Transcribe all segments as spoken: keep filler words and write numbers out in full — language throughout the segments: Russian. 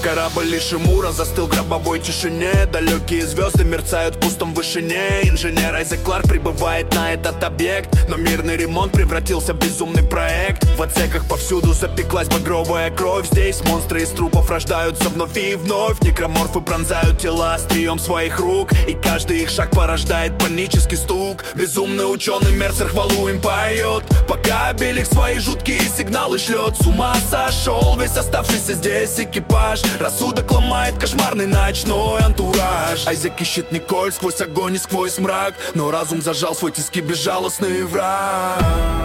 Корабль Ишимура застыл в гробовой тишине. Далекие звезды мерцают в пустом вышине. Инженер Айзек Кларк прибывает на этот объект, но мирный ремонт превратился в безумный проект. В отсеках повсюду запеклась багровая кровь. Здесь монстры из трупов рождаются вновь и вновь. Некроморфы пронзают тела острием своих рук, и каждый их шаг порождает панический стук. Безумный ученый Мерцер хвалу им поет, пока Обеликс свои жуткие сигналы шлет. С ума сошел весь оставшийся здесь экипаж. Рассудок ломает кошмарный ночной антураж. Айзек ищет Николь сквозь огонь и сквозь мрак, но разум зажал свой тиски безжалостный враг.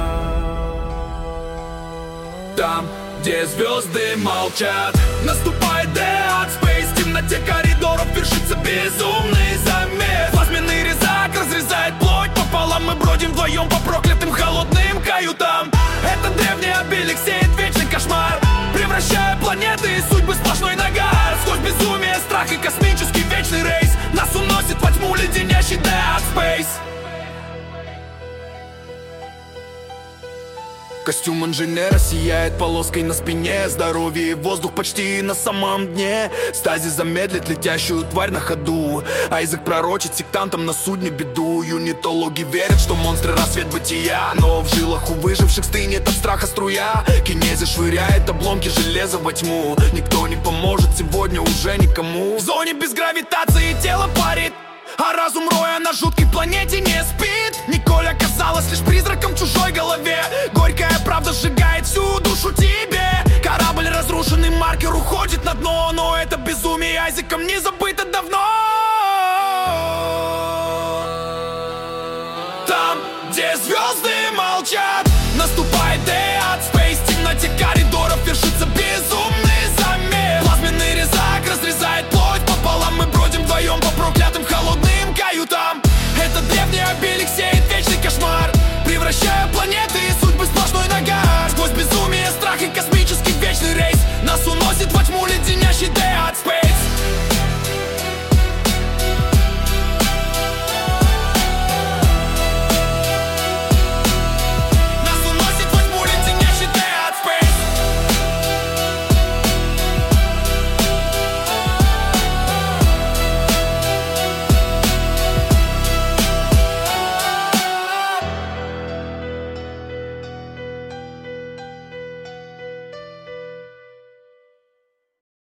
Там, где звезды молчат, наступает Dead Space. В темноте коридоров вершится безумный замес. Плазменный резак разрезает плоть пополам. Мы бродим вдвоем по проклятым холодным каютам. Это древний Обеликс сеет вечный кошмар, превращая планеты и судьбы в сплошной нагар. Сквозь безумие, страх и космический вечный рейс нас уносит во тьму леденящий Dead Space. Костюм инженера сияет полоской на спине. Здоровье и воздух почти на самом дне. Стазис замедлит летящую тварь на ходу. Айзек пророчит сектантам на судне беду. Юнитологи верят, что монстры рассвет бытия, но в жилах у выживших стынет от страха струя. Кинези швыряет обломки железа во тьму. Никто не поможет сегодня уже никому. В зоне без гравитации тело парит, а разум Роя на жуткой планете не спит. Николь оказалась лишь призраком в чужой голове. Горькая правда сжигает всю душу тебе. Корабль разрушенный, маркер уходит на дно, но это безумие Айзеком не за